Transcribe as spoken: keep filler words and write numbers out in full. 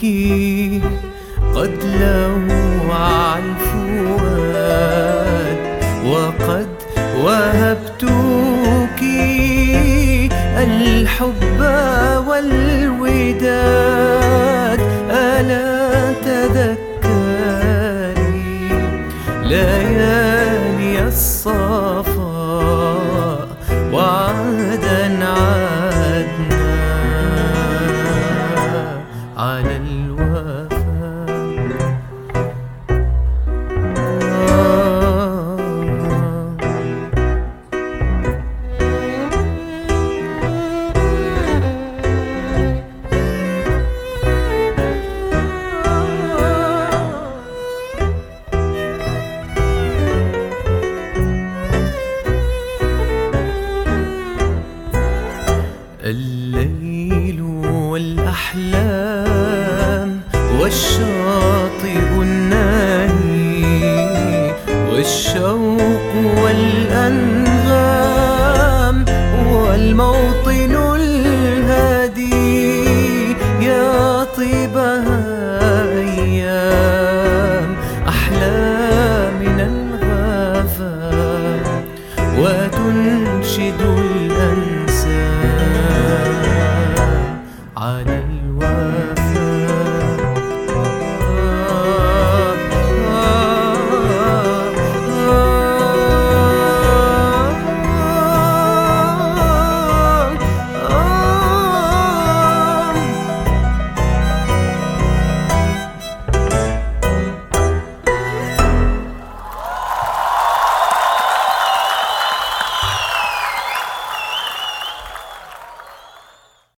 قد لوع الفؤاد وقد وهبتك الحب والوداد. ألا تذكري ليالي الصفاء وعادا عدنا على الوفا. الليل والأحلام والشاطئ الناهي والشوق والأنغام والموطن الهادي، يا طيبها أيام أحلى من الغفا وتنشد الأنسام على الوفا.